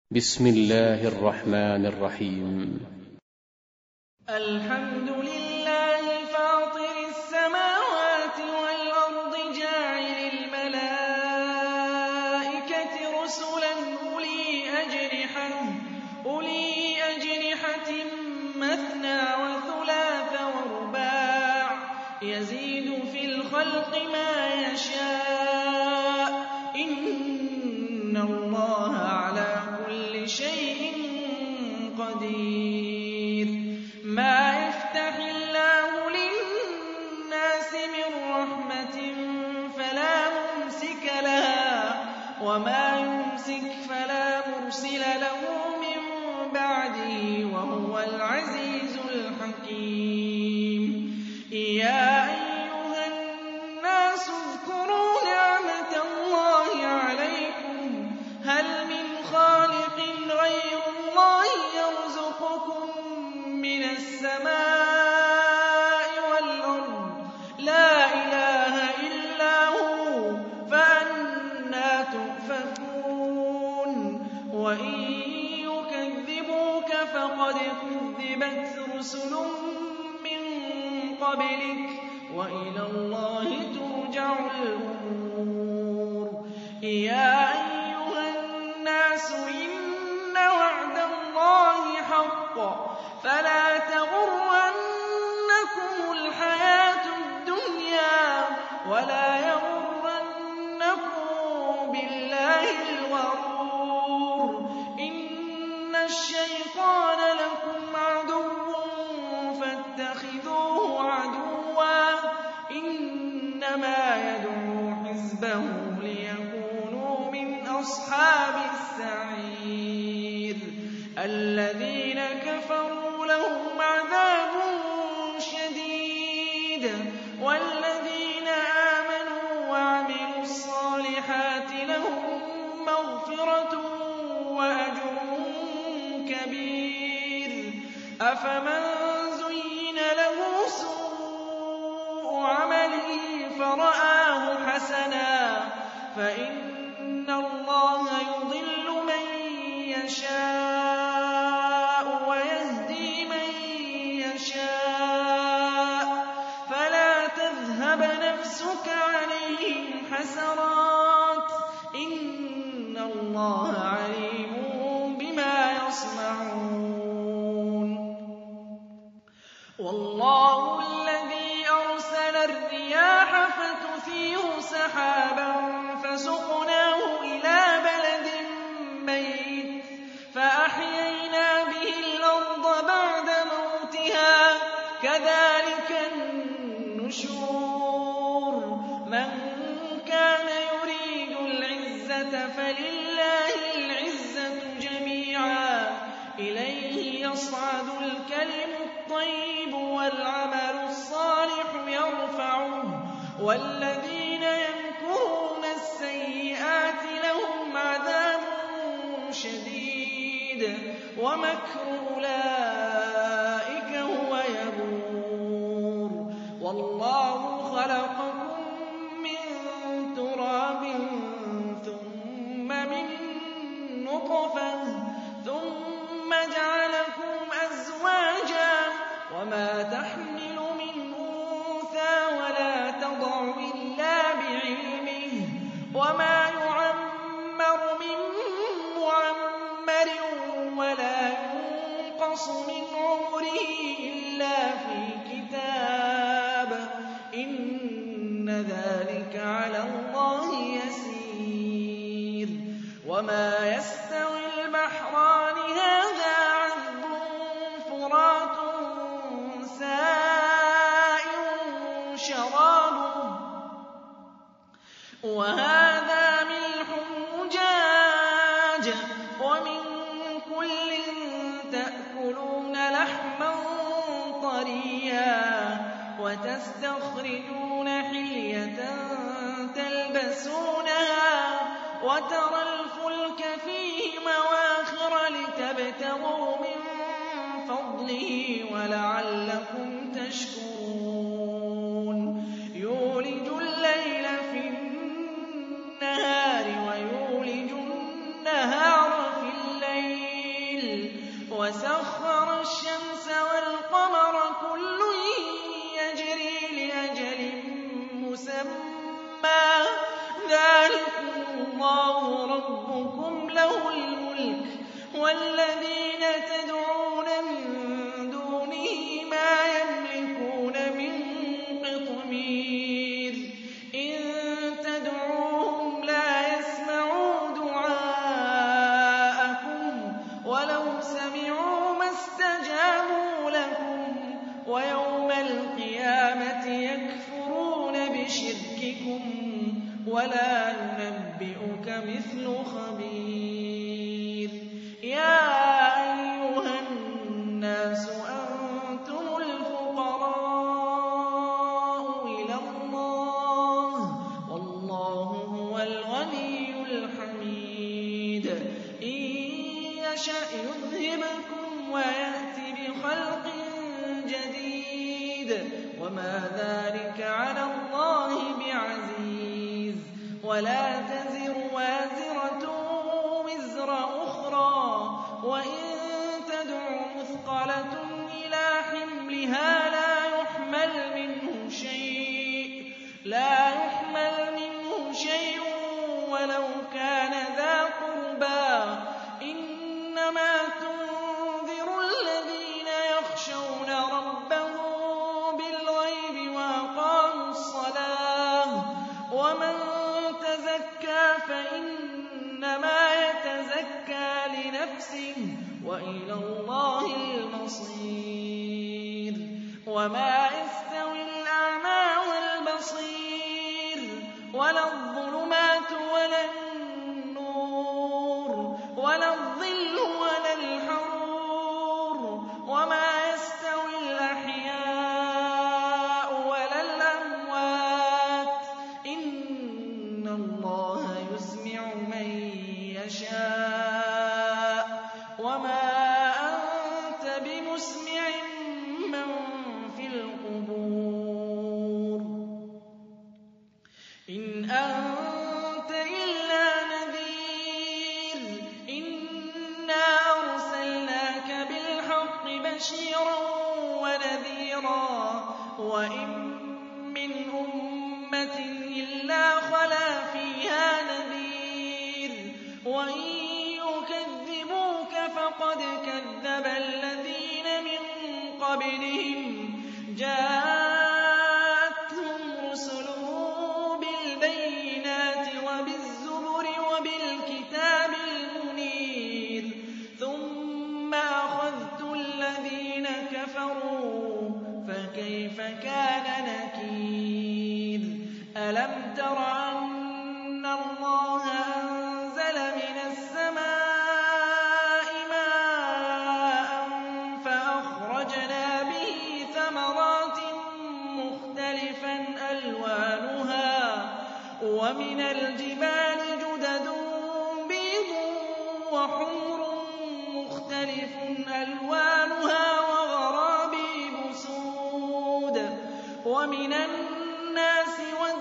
بسم الله الرحمن الرحيم. الحمد لله فاطر السماوات والأرض جاعل الملائكة رسلا أولي أجنحة مثنى وثلاث ورباع يزيد في الخلق ما يشاء إن الله على كل شيء قدير. ما يفتح الله للناس من رحمة فلا ممسك لها وما يمسك فلا مرسل له من بعده وهو العزيز الحكيم. يا أيها الناس اذكروا نعمة الله عليكم هل من خالق غير الله يرزقكم من السماء والأرض لا إله إلا هو فأنى تؤفكون. وإن يكذبوك فقد كذبت رسل من قبلك وإلى الله ترجع الأمور. يا أيها الناس إن وعد الله حق فلا تغرنكم الحياة الدنيا ولا يغرنكم بالله الغرور. إن الشيطان لكم عدو فاتخذوه عدوا إنما يدعو حزبه ليكونوا من أصحاب السعير. الذين كفروا لهم عذاب شديد والذين آمنوا وعملوا الصالحات لهم مغفرة وأجر كبير. أفمن زين له سوء عمله فرآه حسنا فإن الله يضل من يشاء ويهدي من يشاء فلا تذهب نفسك عليهم حسرات إن الله عليم بما يصنعون. والله الذي أرسل الرياح فتثير سحابا فسقناه إلى بلد ميت فأحيينا به الأرض بعد موتها كذلك النشور. من كان يريد العزة فلله العزة جميعا إليه يصعد الكلم الطيب والعمل الصالح يرفعه والذين يمكرون السيئات لهم عذاب شديد ومكر أولئك هو يبور. والله خلقكم من تراب ثم من نطفة ثم جعلكم أزواجا وما تحمل من أنثى ولا تضع إلا بعلمه وما يعمر من معمر ولا ينقص من عمره إلا في كتاب إن ذلك على الله يسير. وما يستوي البحران هذا عذب فرات سائغ شرابه وهذا ملح أجاج ومن كل تأكلون لحما طريا وتستخرجون حلية تلبسونها وترى الفلك فيه مواخر لتبتغوا من فضله ولعلكم تشكرون. يولج الليل في النهار ويولج النهار في الليل وَسَخَّرَ الشَّمْسَ وَالْقَمَرَ كُلٌّ يَجْرِي لِأَجَلٍ مُّسَمًّى ۚ ذَٰلِكُمُ اللَّهُ رَبُّكُمْ لَهُ الْمُلْكُ ۚ وَالَّذِينَ تَدْعُونَ مِن دُونِهِ مَا يَمْلِكُونَ مِن قِطْمِيرٍ إِن تَدْعُوهُمْ لَا يَسْمَعُوا دُعَاءَكُمْ وَلَوْ سَمِعُوا مَا اسْتَجَابُوا لَكُمْ ۖ وَيَوْمَ الْقِيَامَةِ يَكْفُرُونَ بِشِرْكِكُمْ ۚ وَلَا يُنَبِّئُكَ مِثْلُ خَبِيرٍ يَا أَيُّهَا النَّاسُ أَنتُمُ الْفُقَرَاءُ إِلَى اللَّهِ ۖ وَاللَّهُ هُوَ الْغَنِيُّ الْحَمِيدُ إِن يَشَأْ يُذْهِبْكُمْ وَيَأْتِ بِخَلْقٍ جَدِيدٍ ۚ وَمَا ذَٰلِكَ عَلَى اللَّهِ بِعَزِيزٍ وَلَا تَزِرُ وَازِرَةٌ وِزْرَ أُخْرَىٰ ۚ وَإِن تَدْعُ مُثْقَلَةٌ إِلَىٰ حِمْلِهَا لَا يُحْمَلْ مِنْهُ شَيْءٌ وَلَوْ كَانَ ذَا قُرْبَىٰ ۗ إِنَّمَا تُنذِرُ الَّذِينَ يَخْشَوْنَ رَبَّهُم بِالْغَيْبِ وَأَقَامُوا الصَّلَاةَ ۚ وَمَن تَزَكَّىٰ فَإِنَّمَا يَتَزَكَّىٰ لِنَفْسِهِ ۚ وَإِلَى اللَّهِ الْمَصِيرُ وَمَا يَسْتَوِي الْأَعْمَىٰ وَالْبَصِيرُ وَلَا الظُّلُمَاتُ وَلَا النُّورُ وَلَا الظِّلُّ وَلَا الْحَرُورُ وَمَا يَسْتَوِي الْأَحْيَاءُ وَلَا الْأَمْوَاتُ ۚ إِنَّ اللَّهَ يُسْمِعُ مَن يَشَاءُ ۖ وَمَا أَنتَ بِمُسْمِعٍ مَّن فِي الْقُبُورِ إِنْ أَنتَ إِلَّا نَذِيرٌ إِنَّا أَرْسَلْنَاكَ بِالْحَقِّ بَشِيرًا وَنَذِيرًا وَإِن مِّنْ أُمَّةٍ إِلَّا خَلَا فِيهَا نَذِيرٌ وَإِن يُكَذِّبُوكَ فَقَدْ كَذَّبَ الَّذِينَ مِن قَبْلِهِمْ جَاءَتْهُمْ رُسُلُهُم بِالْبَيِّنَاتِ وَبِالزُّبُرِ وَبِالْكِتَابِ الْمُنِيرِ ثُمَّ أَخَذْتُ الَّذِينَ كَفَرُوا فَكَيْفَ كَانَ نَكِيرِ أَلَمْ تَرَ أَنَّ اللَّهَ أَنزَلَ مِنَ السَّمَاءِ مَاءً فَأَخْرَجْنَا بِهِ ثَمَرَاتٍ مُّخْتَلِفًا أَلْوَانُهَا ۚ وَمِنَ الْجِبَالِ جُدَدٌ بِيضٌ وَحُمْرٌ مُّخْتَلِفٌ أَلْوَانُهَا وَغَرَابِيبُ سُودٌ ۗ وَمِنَ النَّاسِ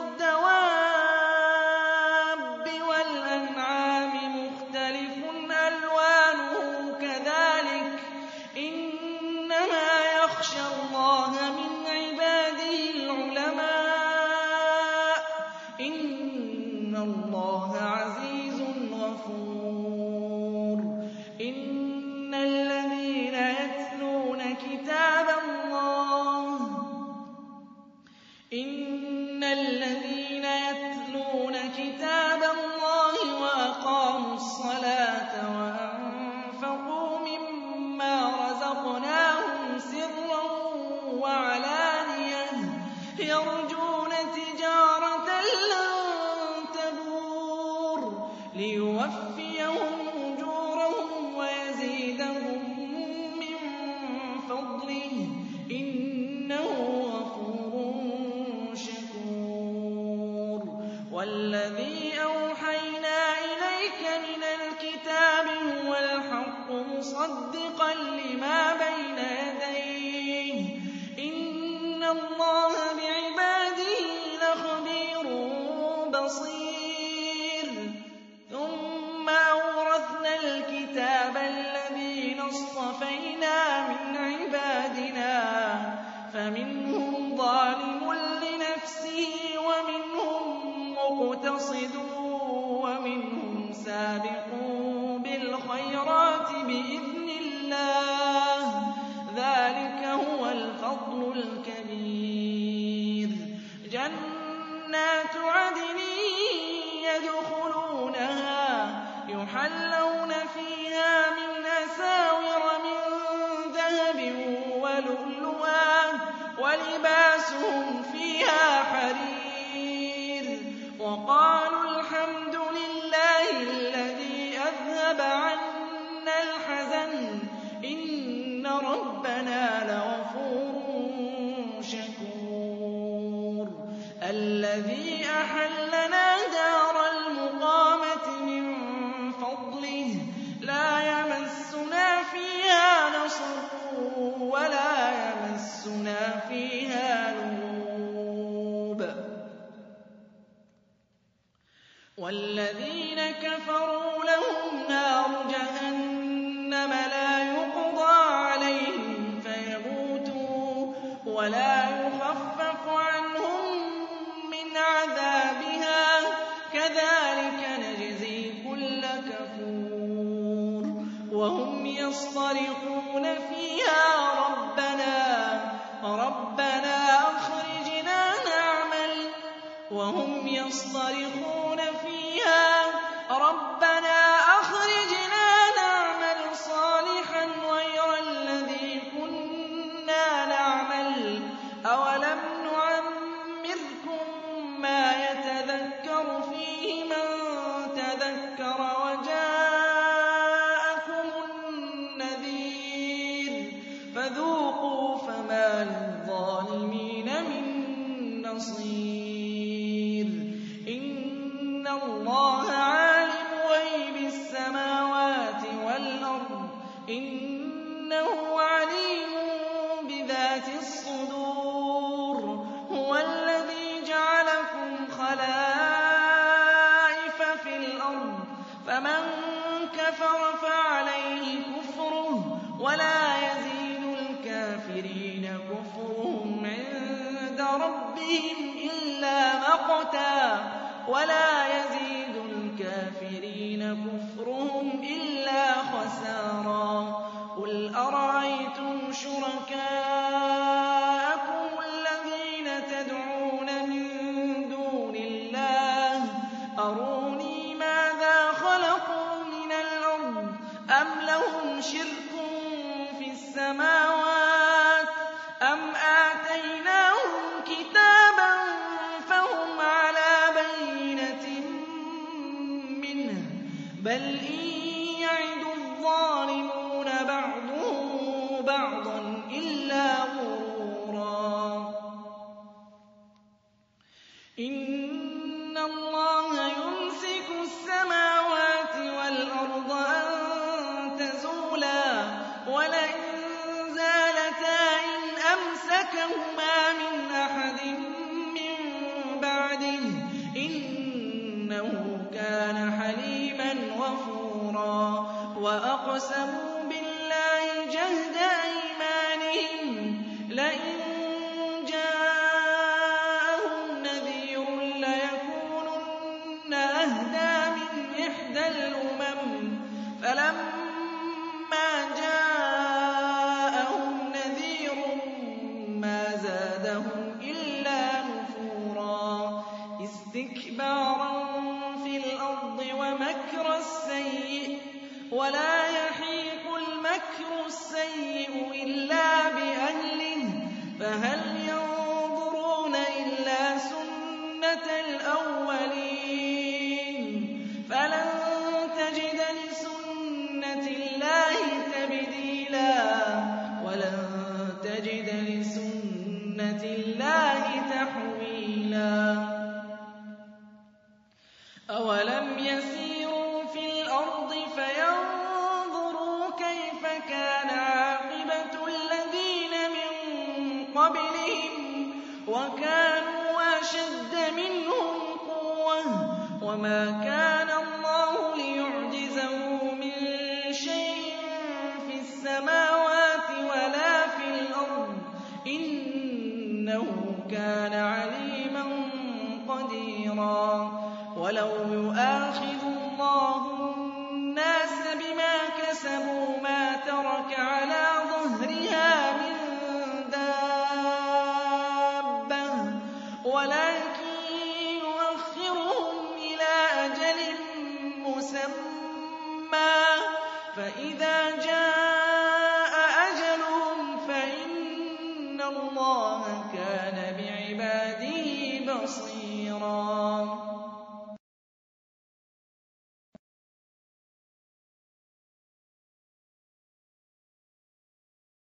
وَالدَّوَابِّ وَالْأَنْعَامِ مُخْتَلِفٌ أَلْوَانُهُ كَذَٰلِكَ ۗ إِنَّمَا يَخْشَى اللَّهَ مِنْ عِبَادِهِ الْعُلَمَاءُ ۗ إِنَّ اللَّهَ عَزِيزٌ غَفُورٌ إِنَّ الَّذِينَ يَتْلُونَ كِتَابَ اللَّهِ وَأَقَامُوا الصَّلَاةَ وَأَنفَقُوا مِمَّا رَزَقْنَاهُمْ سِرًّا وَعَلَانِيَةً يَرْجُونَ تِجَارَةً لَّن تَبُورَ لِيُوَفِّيَهُمْ أُجُورَهُمْ وَيَزِيدَهُم مِّن فَضْلِهِ ۚ إِنَّهُ غَفُورٌ شَكُورٌ وَالَّذِي أَوْحَيْنَا إِلَيْكَ مِنَ الْكِتَابِ هُوَ الْحَقُّ مُصَدِّقًا لِّمَا بَيْنَ يَدَيْهِ ۗ إِنَّ اللَّهَ بِعِبَادِهِ لَخَبِيرٌ بَصِيرٌ ثُمَّ أَوْرَثْنَا الْكِتَابَ الَّذِينَ اصْطَفَيْنَا سَابِقُوا بِالْخَيْرَاتِ بِإِذْنِ اللَّهِ ۚ ذَٰلِكَ هُوَ الْفَضْلُ الْكَبِيرُ. جَنَّاتُ عَدْنٍ يَدْخُلُونَهَا يُحَلَّوْنَ فِيهَا مِنْ أَسَاوِرَ مِن ذَهَبٍ وَلُؤْلُؤًا وَلِبَاسُهُمْ فِيهَا حَرِيرٌ. وَقَالُوا الْحَمْدُ لِلَّهِ الَّذِي أَذْهَبَ عَنَّا الْحَزَنَ إِنَّ رَبَّنَا لَغَفُورٌ شَكُورٌ. الَّذِي أَحَلَّنَا دَارَ الْمُقَامَةِ مِن فَضْلِهِ لَا يَمَسُّنَا فِيهَا نَصَبٌ وَلَا يَمَسُّنَا فِيهَا لُغُوبٌ. وَالَّذِينَ كَفَرُوا لَهُمْ نَارُ جَهَنَّمَ لَا يُقْضَىٰ عَلَيْهِمْ فَيَمُوتُوا وَلَا يُخَفَّفُ عَنْهُم مِّنْ عَذَابِهَا ۚ كَذَٰلِكَ نَجْزِي كُلَّ كَفُورٍ. وَهُمْ يَصْطَرِخُونَ فِيهَا رَبَّنَا أَخْرِجْنَا نَعْمَلْ صَالِحًا غَيْرَ الَّذِي كُنَّا نَعْمَلْ ۚ أَوَلَمْ نُعَمِّرْكُم مَّا يَتَذَكَّرُ فِيهِ مَن تَذَكَّرَ وَجَاءَكُمُ النَّذِيرُ ۖ فَذُوقُوا فَمَا لِلظَّالِمِينَ مِن نَّصِيرٍ. إِنَّ اللَّهَ عَالِمُ غَيْبِ السَّمَاوَاتِ وَالْأَرْضِ ۚ إِنَّهُ عَلِيمٌ بِذَاتِ الصُّدُورِ. هُوَ الَّذِي جَعَلَكُمْ خَلَائِفَ فِي الْأَرْضِ ۚ فَمَن كَفَرَ فَعَلَيْهِ كُفْرُهُ ۖ وَلَا يَزِيدُ الْكَافِرِينَ كُفْرُهُمْ عِندَ رَبِّهِمْ إِلَّا مَقْتًا ۖ وَلَا يَزِيدُ الْكَافِرِينَ كُفْرُهُمْ إِلَّا خَسَارًا. قُلْ أَرَأَيْتُمْ شُرَكَاءَكُمُ الَّذِينَ تَدْعُونَ مِن دُونِ اللَّهِ أَرُونِي مَاذَا خَلَقُوا مِنَ الْأَرْضِ أَمْ لَهُمْ شِرْكٌ فِي السَّمَاوَاتِ أَمْ آتَيْنَاهُمْ كِتَابًا فَهُمْ عَلَىٰ بَيِّنَةٍ مِّنْهُ ۚ بَلْ إِن يَعِدُ الظَّالِمُونَ بَعْضُهُم بَعْضًا إِلَّا غُرُورًا. إِنَّ اللَّهَ يُمْسِكُ السَّمَاوَاتِ وَالْأَرْضَ أَن تَزُولَا وَلَئِن زَالَتَا إِنْ أَمْسَكَهُمَا مِنْ أَحَدٍ مِّن بَعْدِهِ ۚ إِنَّهُ كَانَ حَلِيمًا غَفُورًا. وَأَقْسَمُوا بِاللَّهِ جَهْدَ أَيْمَانِهِمْ لَئِن جَاءَهُمْ نَذِيرٌ لَّيَكُونُنَّ أَهْدَىٰ مِنْ إِحْدَى الْأُمَمِ ۖ فَلَمَّا جَاءَهُمْ نَذِيرٌ مَّا زَادَهُمْ إِلَّا نُفُورًا. اسْتِكْبَارًا فِي الْأَرْضِ وَمَكْرَ السَّيِّئِ ۚ وَلَا يَحِيقُ الْمَكْرُ السَّيِّئُ إِلَّا بِأَهْلِهِ ۚ فَهَلْ يَنظُرُونَ إِلَّا سُنَّتَ الْأَوَّلِينَ فَلَن تَجِدَ لِسُنَّةِ اللَّهِ تَبْدِيلًا وَلَن تَجِدَ لِسُنَّةِ اللَّهِ تَحْوِيلًا. أَوَلَمْ يَسِيرُوا فِي الْأَرْضِ فَيَنظُرُوا كَيْفَ كَانَ عَاقِبَةُ الَّذِينَ مِن قَبْلِهِمْ وَكَانُوا أَشَدَّ مِنْهُمْ قُوَّةً ۚ وَمَا كَانَ اللَّهُ لِيُعْجِزَهُ مِن شَيْءٍ فِي السَّمَاوَاتِ وَلَا فِي الْأَرْضِ ۚ إِنَّهُ كَانَ عَلِيمًا قَدِيرًا. وَلَوْ يُؤَاخِذُ اللَّهُ النَّاسَ بِمَا كَسَبُوا مَا تَرَكَ عَلَىٰ ظَهْرِهَا مِن دَابَّةٍ وَلَٰكِن يُؤَخِّرُهُمْ إِلَىٰ أَجَلٍ مُّسَمًّى ۖ فَإِذَا جَاءَ أَجَلُهُمْ فَإِنَّ اللَّهَ كَانَ بِعِبَادِهِ بَصِيرًا